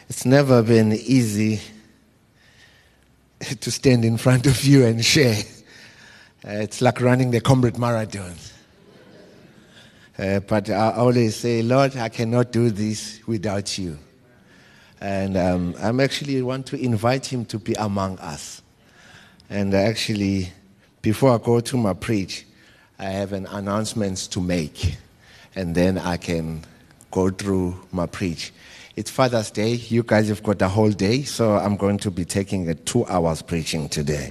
It's never been easy to stand in front of you and share. It's like running the Comrade Marathon. But I always say, Lord, I cannot do this without you. And I'm actually want to invite him to be among us. And actually, before I go to my preach, I have an announcement to make. And then I can go through my preach. It's Father's Day. You guys have got the whole day, so I'm going to be taking 2 hours preaching today.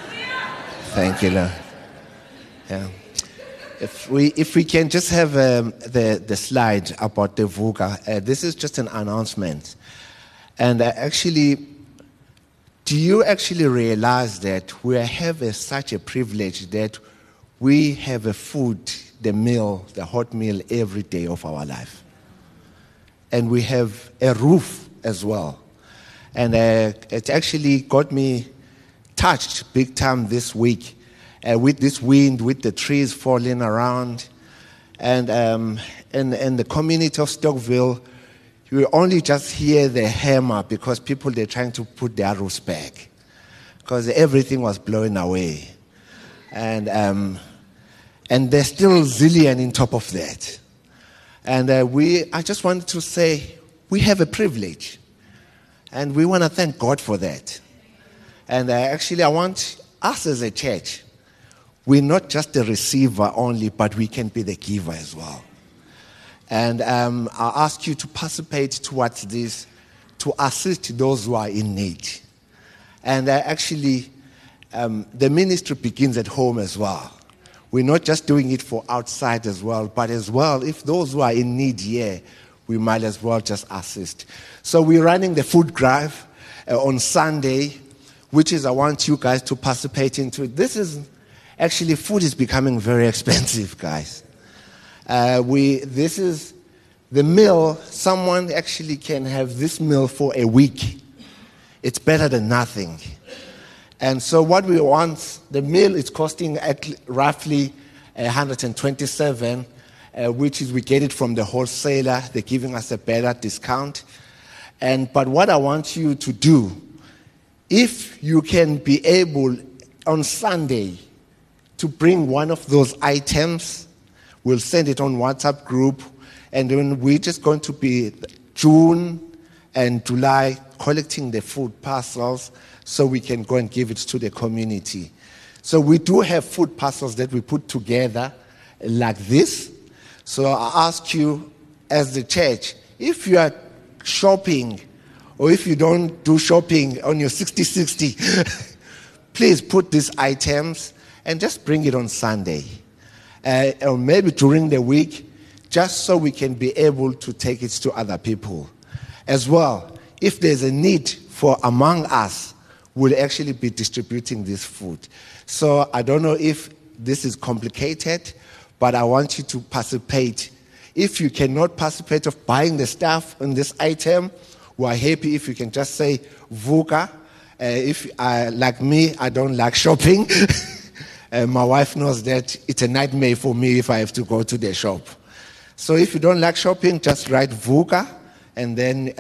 Thank you, Lord. Yeah. If we can just have the slide about the VUCA. This is just an announcement. And actually, do you actually realize that we have such a privilege that we have a food, the meal, the hot meal every day of our life? And we have a roof as well. And it actually got me touched big time this week with this wind, with the trees falling around. And in the community of Stockville, you only just hear the hammer because people, they're trying to put their roofs back because everything was blowing away. And there's still zillion on top of that. And I just wanted to say, we have a privilege. And we want to thank God for that. And actually, I want us as a church, we're not just the receiver only, but we can be the giver as well. And I ask you to participate towards this, to assist those who are in need. And actually, the ministry begins at home as well. We're not just doing it for outside as well, but as well, if those who are in need here, we might as well just assist. So we're running the food drive on Sunday, which is I want you guys to participate into. This is actually, food is becoming very expensive, guys. This is the meal. Someone actually can have this meal for a week. It's better than nothing. And so what we want, the meal is costing roughly 127, which is we get it from the wholesaler. They're giving us a better discount. But what I want you to do, if you can be able on Sunday to bring one of those items, we'll send it on WhatsApp group. And then we're just going to be June and July collecting the food parcels so we can go and give it to the community. So we do have food parcels that we put together like this. So I ask you as the church, if you are shopping or if you don't do shopping on your 60-60, please put these items and just bring it on Sunday. Or maybe during the week, just so we can be able to take it to other people. As well, if there's a need for among us, we'll actually be distributing this food. So I don't know if this is complicated, but I want you to participate. If you cannot participate of buying the stuff on this item, we're happy if you can just say VUCA. Like me, I don't like shopping. My wife knows that it's a nightmare for me if I have to go to the shop. So if you don't like shopping, just write VUCA and then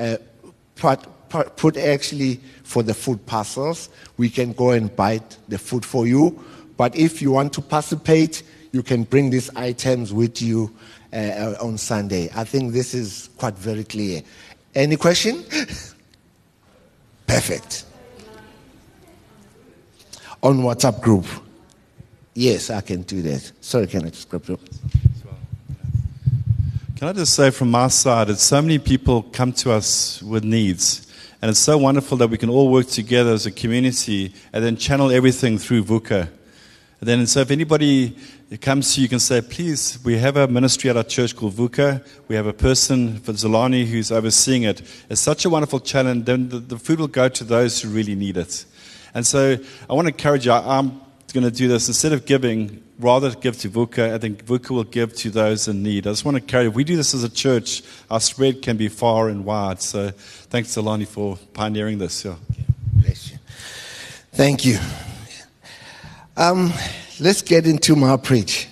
put actually for the food parcels. We can go and buy the food for you. But if you want to participate, you can bring these items with you on Sunday. I think this is quite very clear. Any question? Perfect. On WhatsApp group. Yes, I can do that. Sorry, can I just grab it? Can I just say from my side, it's so many people come to us with needs. And it's so wonderful that we can all work together as a community and then channel everything through VUCA. And so if anybody comes to you, you can say, please, we have a ministry at our church called VUCA. We have a person, Zolani, who's overseeing it. It's such a wonderful challenge. Then the food will go to those who really need it. And so I want to encourage you. I'm going to do this. Instead of giving, rather give to VUCA. I think VUCA will give to those in need. I just want to encourage, if we do this as a church, our spread can be far and wide. So thanks, Zolani, for pioneering this. Yeah. Bless you. Thank you. Let's get into my preach.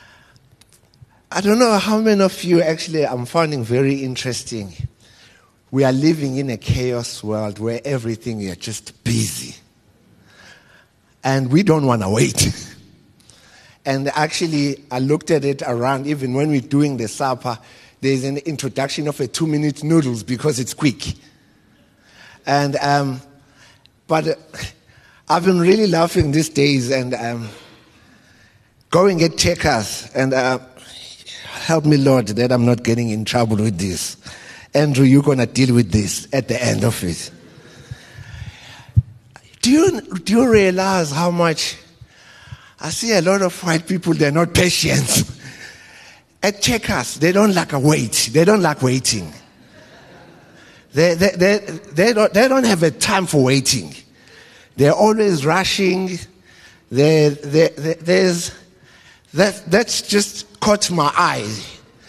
I don't know how many of you actually I'm finding very interesting. we are living in a chaos world where everything is just busy. And we don't want to wait. And actually, I looked at it around, even when we're doing the supper, there's an introduction of a 2-minute noodles because it's quick. And but I've been really laughing these days and going at Checkers and help me, Lord, that I'm not getting in trouble with this. Andrew, you're going to deal with this at the end of it. Do you realize how much I see a lot of white people, they're not patient. At Checkers, they don't like a wait. They don't like waiting. They don't have a time for waiting. They're always rushing. That's just caught my eye.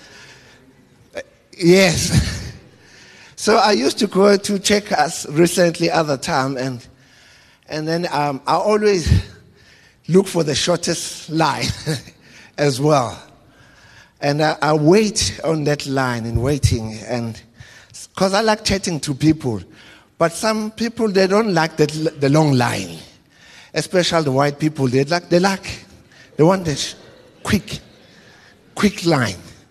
Yes. So I used to go to Checkers recently other time, and then I always look for the shortest line as well. And I wait on that line and waiting, and because I like chatting to people. But some people, they don't like the long line, especially the white people. They want this quick line,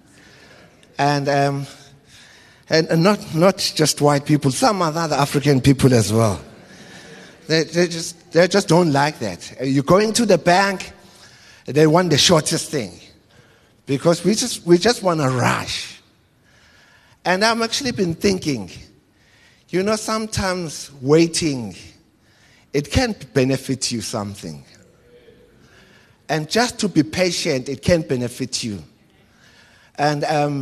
and not just white people. Some other African people as well. They just don't like that. You go into the bank, they want the shortest thing, because we just want to rush. And I've actually been thinking, sometimes waiting, it can benefit you something. And just to be patient, it can benefit you. And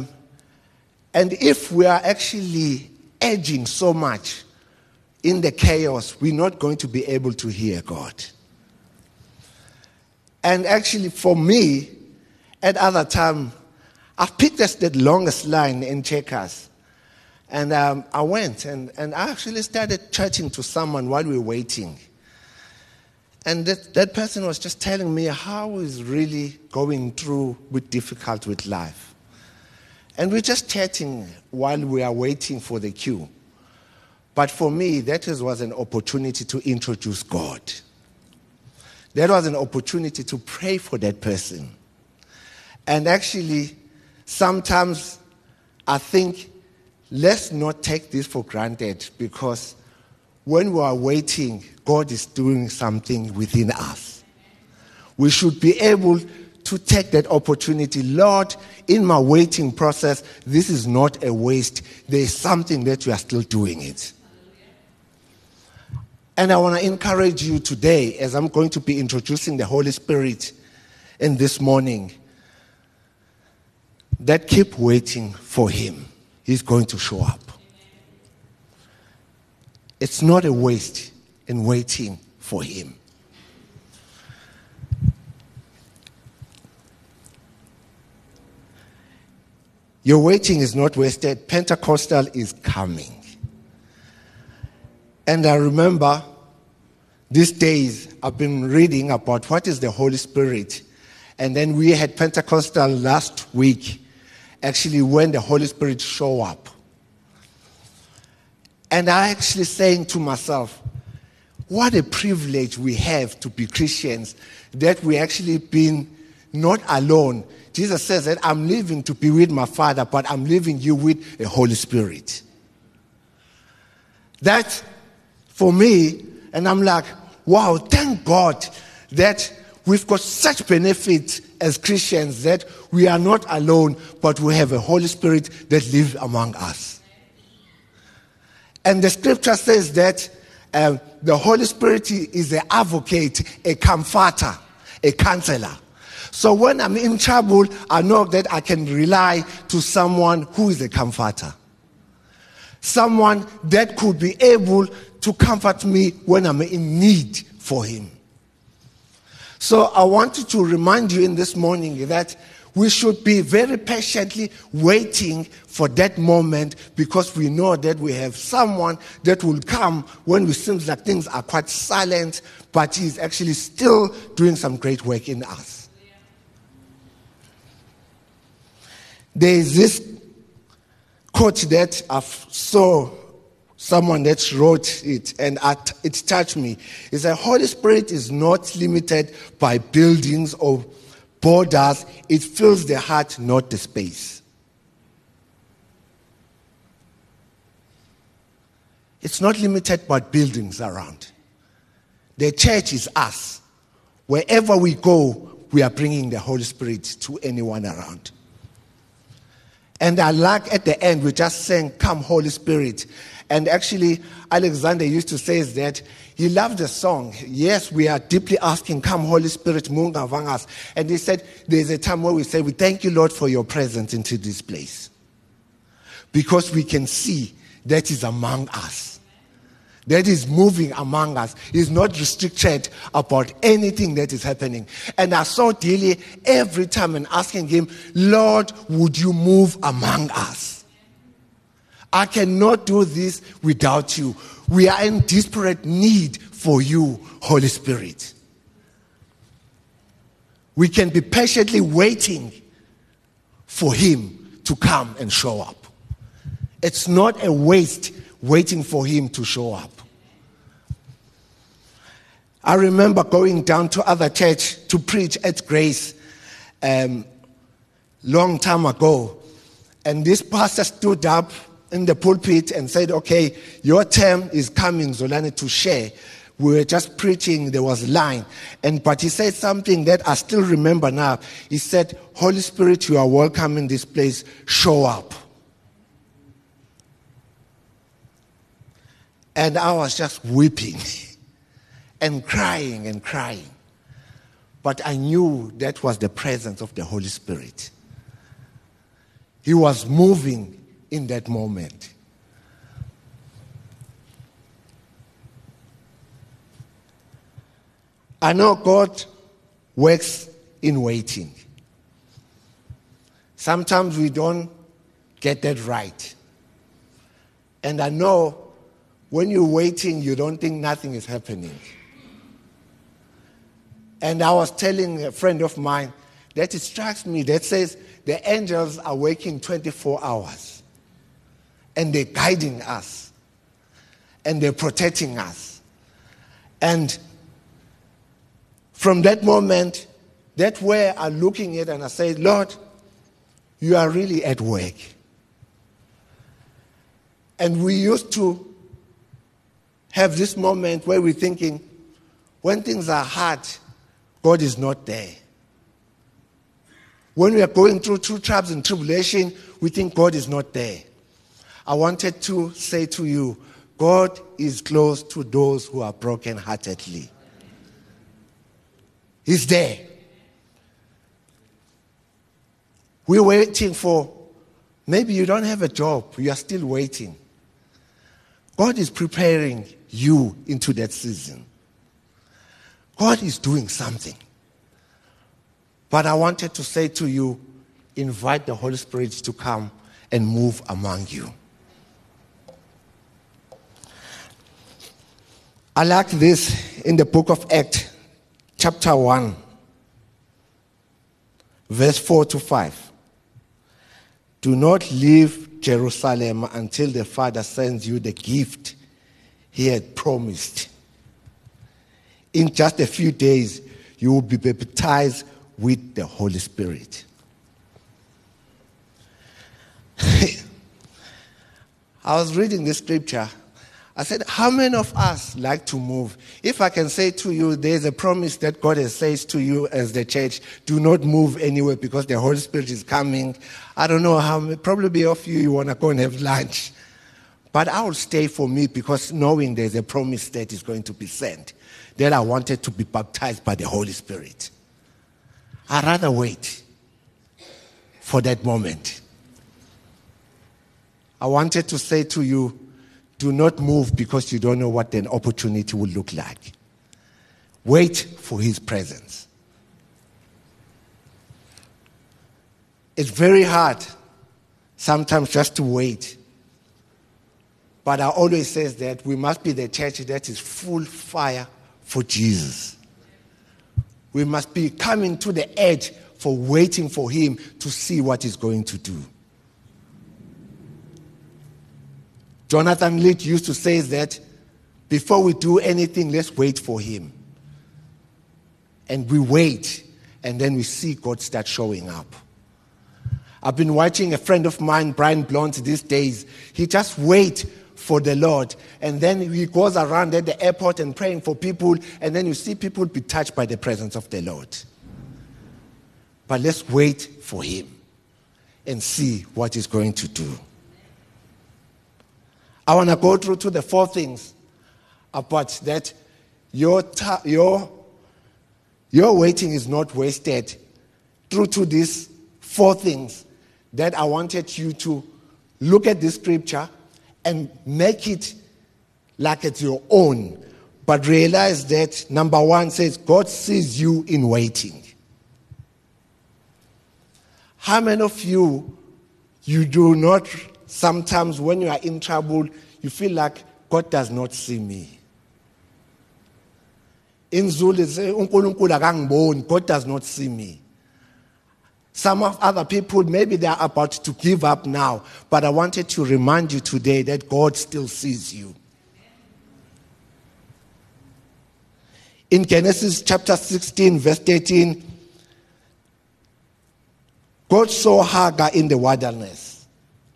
if we are actually edging so much in the chaos, we're not going to be able to hear God. And actually, for me, at other time, I've picked the longest line in Checkers. And I went and I actually started chatting to someone while we were waiting. And that person was just telling me how he's really going through with difficulty with life. And we're just chatting while we are waiting for the queue. But for me, that was an opportunity to introduce God. That was an opportunity to pray for that person. And actually, sometimes I think, let's not take this for granted, because when we are waiting, God is doing something within us. We should be able to take that opportunity. Lord, in my waiting process, this is not a waste. There is something that you are still doing it. And I want to encourage you today, as I'm going to be introducing the Holy Spirit in this morning, that keep waiting for Him. He's going to show up. It's not a waste in waiting for Him. Your waiting is not wasted. Pentecostal is coming. And I remember these days I've been reading about what is the Holy Spirit. And then we had Pentecostal last week, actually when the Holy Spirit showed up. And I actually saying to myself, what a privilege we have to be Christians, that we actually been not alone. Jesus says that I'm leaving to be with my Father, but I'm leaving you with the Holy Spirit. That, for me, and I'm like, wow, thank God that we've got such benefit as Christians, that we are not alone, but we have a Holy Spirit that lives among us. And the scripture says that the Holy Spirit is an advocate, a comforter, a counselor. So when I'm in trouble, I know that I can rely to someone who is a comforter. Someone that could be able to comfort me when I'm in need for Him. So I wanted to remind you in this morning that we should be very patiently waiting for that moment, because we know that we have someone that will come when it seems like things are quite silent, but He's actually still doing some great work in us. There is this quote that I saw someone that wrote it, and it touched me. He said, Holy Spirit is not limited by buildings or borders. It fills the heart, not the space. It's not limited by buildings around. The church is us. Wherever we go, we are bringing the Holy Spirit to anyone around. And I like at the end, we just sang, Come Holy Spirit. And actually, Alexander used to say that he loved the song. Yes, we are deeply asking, Come Holy Spirit, Munga Vangas. And he said, there's a time where we say, we thank you, Lord, for your presence into this place. Because we can see that is among us. That is moving among us. Is not restricted about anything that is happening. And I saw daily every time and asking him, Lord, would you move among us? I cannot do this without you. We are in desperate need for you, Holy Spirit. We can be patiently waiting for him to come and show up. It's not a waste waiting for him to show up. I remember going down to other church to preach at Grace long time ago. And this pastor stood up in the pulpit and said, okay, your term is coming, Zolani, to share. We were just preaching, there was line. But he said something that I still remember now. He said, Holy Spirit, you are welcome in this place. Show up. And I was just weeping and crying and crying. But I knew that was the presence of the Holy Spirit. He was moving in that moment. I know God works in waiting. Sometimes we don't get that right. And I know when you're waiting, you don't think nothing is happening. And I was telling a friend of mine that it strikes me that says the angels are working 24 hours. And they're guiding us. And they're protecting us. And from that moment, that's where I'm looking at and I say, Lord, you are really at work. And we used to have this moment where we're thinking, when things are hard, God is not there. When we are going through trials and tribulation, we think God is not there. I wanted to say to you, God is close to those who are brokenheartedly. He's there. We're waiting for, maybe you don't have a job, you are still waiting. God is preparing you into that season. God is doing something. But I wanted to say to you, invite the Holy Spirit to come and move among you. I like this in the book of Acts, chapter 1, verse 4 to 5. Do not leave Jerusalem until the Father sends you the gift he had promised. In just a few days, you will be baptized with the Holy Spirit. I was reading this scripture. I said, how many of us like to move? If I can say to you, there's a promise that God has said to you as the church, do not move anywhere because the Holy Spirit is coming. I don't know how many, probably of you want to go and have lunch. But I will stay for me because knowing there's a promise that is going to be sent, that I wanted to be baptized by the Holy Spirit. I'd rather wait for that moment. I wanted to say to you, do not move because you don't know what an opportunity will look like. Wait for his presence. It's very hard sometimes just to wait. But I always say that we must be the church that is full fire for Jesus. We must be coming to the edge for waiting for him to see what he's going to do. Jonathan Leach used to say that before we do anything, let's wait for him. And we wait, and then we see God start showing up. I've been watching a friend of mine, Brian Blount, these days. He just waits for the Lord, and then he goes around at the airport and praying for people, and then you see people be touched by the presence of the Lord. But let's wait for him and see what he's going to do. I want to go through to the 4 things about that your waiting is not wasted. Through to these 4 things that I wanted you to look at this scripture and make it like it's your own. But realize that number 1 says God sees you in waiting. How many of you do not, sometimes when you are in trouble, you feel like God does not see me? In Zulu, say, God does not see me. Some of other people, maybe they are about to give up now, but I wanted to remind you today that God still sees you. In Genesis chapter 16, verse 18, God saw Hagar in the wilderness.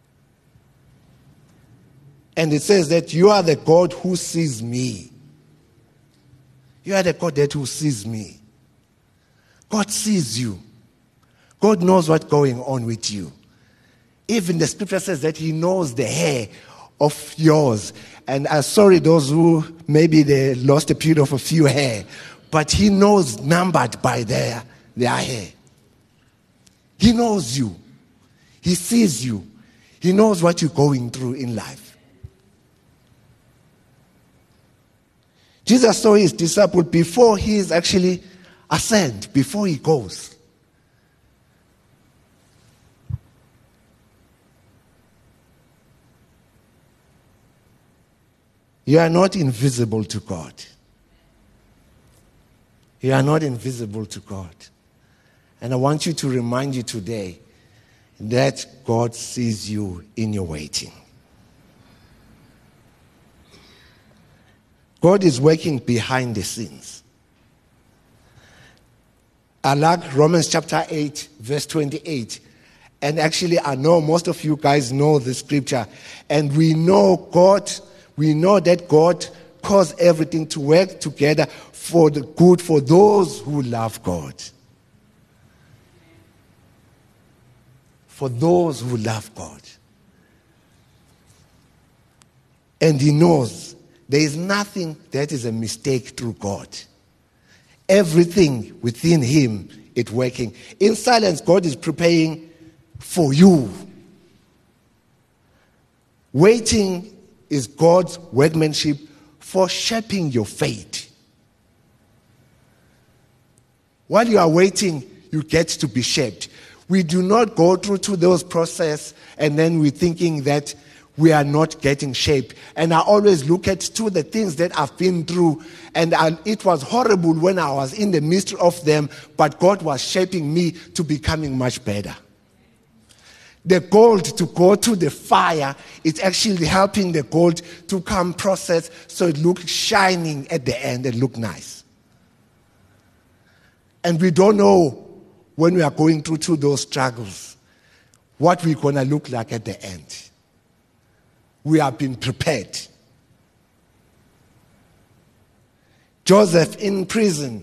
And it says that you are the God who sees me. You are the God that who sees me. God sees you. God knows what's going on with you. Even the scripture says that he knows the hair of yours. And I'm sorry those who maybe they lost a period of a few hair, but he knows numbered by their hair. He knows you. He sees you. He knows what you're going through in life. Jesus saw his disciple before he is actually ascend, before he goes. You are not invisible to God. You are not invisible to God. And I want you to remind you today that God sees you in your waiting. God is working behind the scenes. I like Romans chapter 8, verse 28. And actually, I know most of you guys know the scripture. And we know that God caused everything to work together for the good for those who love God. For those who love God. And he knows there is nothing that is a mistake through God. Everything within him is working. In silence, God is preparing for you. Waiting is God's workmanship for shaping your faith. While you are waiting, you get to be shaped. We do not go through to those processes and then we're thinking that we are not getting shaped. And I always look at the things that I've been through, and it was horrible when I was in the midst of them, but God was shaping me to becoming much better. The gold to go to the fire is actually helping the gold to come process so it looks shining at the end and look nice. And we don't know when we are going through those struggles what we're going to look like at the end. We have been prepared. Joseph in prison.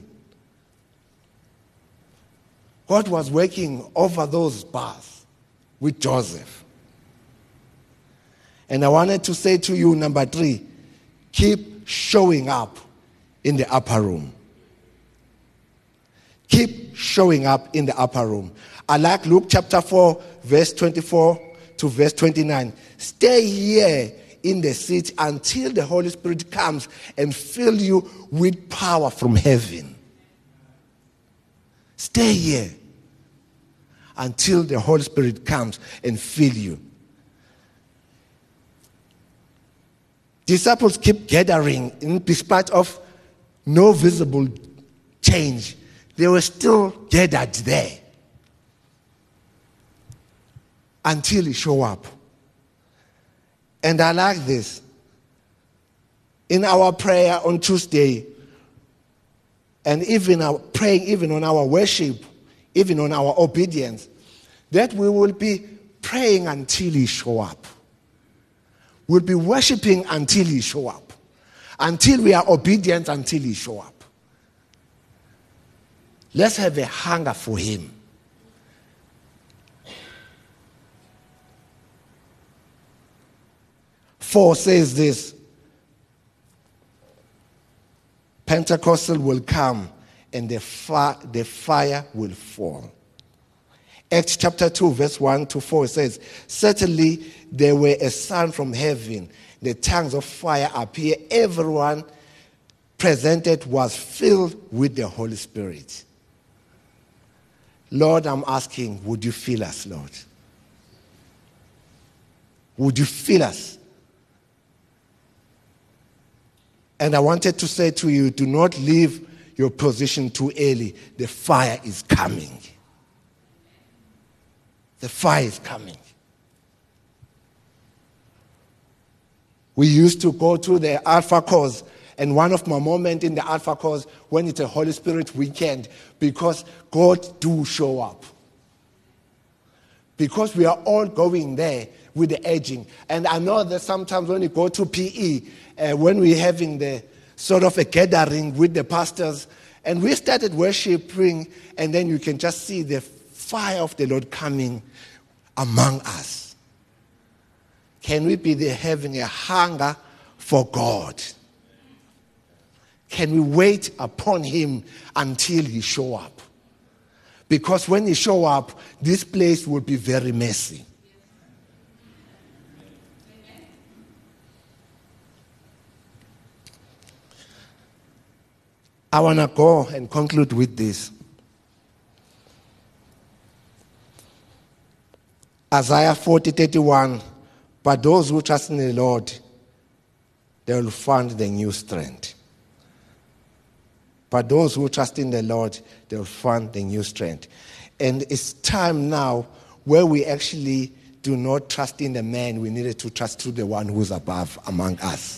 God was working over those bars with Joseph. And I wanted to say to you, number 3, keep showing up in the upper room. Keep showing up in the upper room. I like Luke chapter 4, verse 24 to verse 29. Stay here in the seat until the Holy Spirit comes and fill you with power from heaven. Stay here until the Holy Spirit comes and fill you. Disciples keep gathering in despite of no visible change. They were still gathered there until he showed up. And I like this. In our prayer on Tuesday, and even our praying, even on our worship, even on our obedience, that we will be praying until He show up. We'll be worshiping until He show up. Until we are obedient, until He show up. Let's have a hunger for Him. Four says this: Pentecostal will come and the fire will fall. Acts chapter 2 verse 1 to 4 says, certainly there were a sound from heaven, the tongues of fire appear. Everyone presented was filled with the Holy Spirit. Lord, I'm asking, would you fill us, Lord? Would you fill us? And I wanted to say to you, do not leave your position too early. The fire is coming. The fire is coming. We used to go to the Alpha course, and one of my moments in the Alpha course, when it's a Holy Spirit weekend, because God do show up. Because we are all going there with the aging. And I know that sometimes when you go to PE, when we're having the sort of a gathering with the pastors, and we started worshiping, and then you can just see the fire of the Lord coming among us. Can we be there having a hunger for God? Can we wait upon Him until He show up? Because when He show up, this place will be very messy. I want to go and conclude with this. Isaiah 40:31, but those who trust in the Lord, they will find the new strength. But those who trust in the Lord, they will find the new strength. And it's time now where we actually do not trust in the man. We needed to trust to the one who's above among us.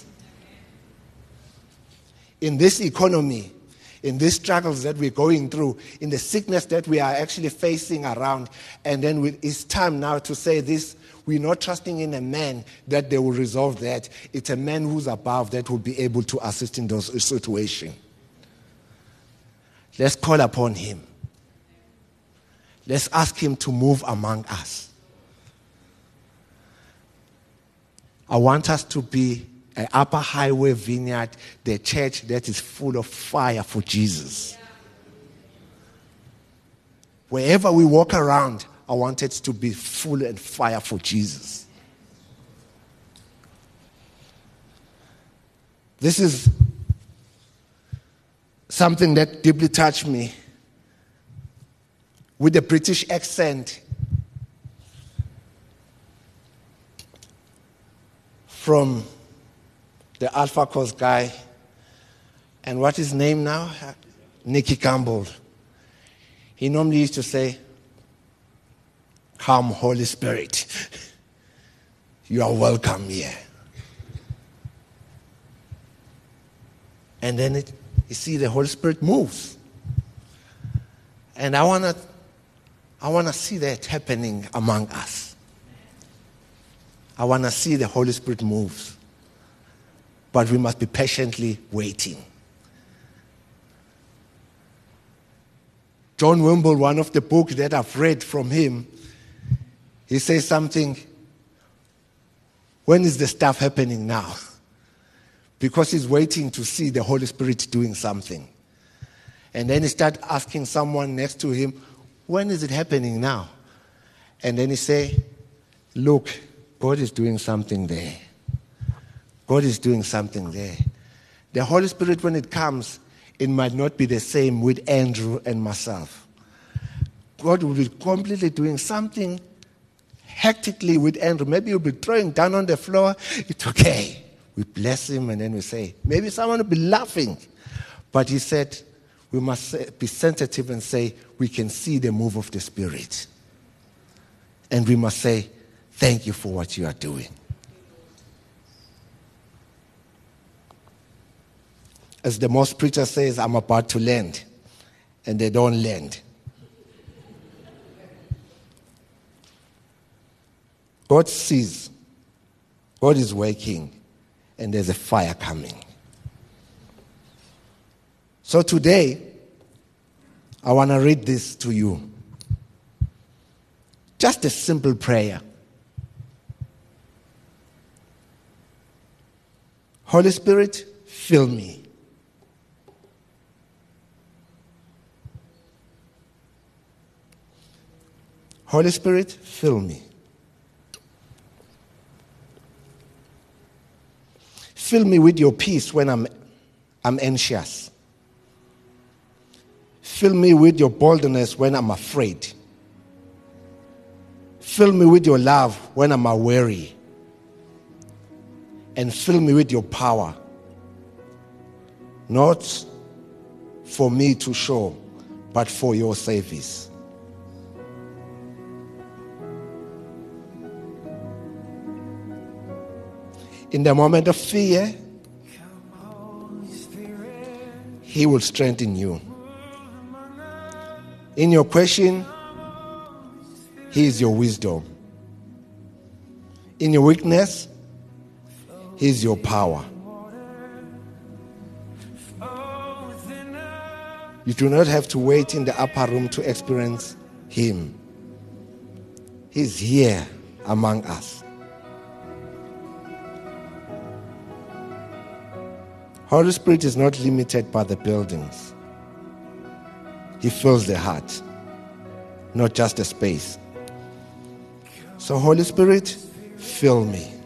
In this economy, in these struggles that we're going through, in the sickness that we are actually facing around, and then it's time now to say this: we're not trusting in a man that they will resolve that. It's a man who's above that will be able to assist in those situations. Let's call upon Him. Let's ask Him to move among us. I want us to be an Upper Highway Vineyard, the church that is full of fire for Jesus. Wherever we walk around, I want it to be full and fire for Jesus. This is something that deeply touched me. With the British accent from the Alpha Course guy, and what is his name now? Nicky Campbell. He normally used to say, "Come, Holy Spirit, you are welcome here." And then you see the Holy Spirit moves. And I want to see that happening among us. I want to see the Holy Spirit moves. But we must be patiently waiting. John Wimble, one of the books that I've read from him, he says something, when is the stuff happening now? Because he's waiting to see the Holy Spirit doing something. And then he starts asking someone next to him, when is it happening now? And then he say, look, God is doing something there. God is doing something there. The Holy Spirit, when it comes, it might not be the same with Andrew and myself. God will be completely doing something hectically with Andrew. Maybe he'll be throwing down on the floor. It's okay. We bless him and then we say, maybe someone will be laughing. But he said, we must be sensitive and say, we can see the move of the Spirit. And we must say, thank you for what you are doing. as the most preacher says, I'm about to land, and they don't land. God sees, God is working, and there's a fire coming. So today, I want to read this to you. Just a simple prayer. Holy Spirit, fill me. Holy Spirit, fill me. Fill me with your peace when I'm anxious. Fill me with your boldness when I'm afraid. Fill me with your love when I'm weary. And fill me with your power. Not for me to show, but for your service. In the moment of fear, He will strengthen you. In your question, He is your wisdom. In your weakness, He is your power. You do not have to wait in the upper room to experience Him. He's here among us. Holy Spirit is not limited by the buildings. He fills the heart, not just the space. So Holy Spirit, fill me.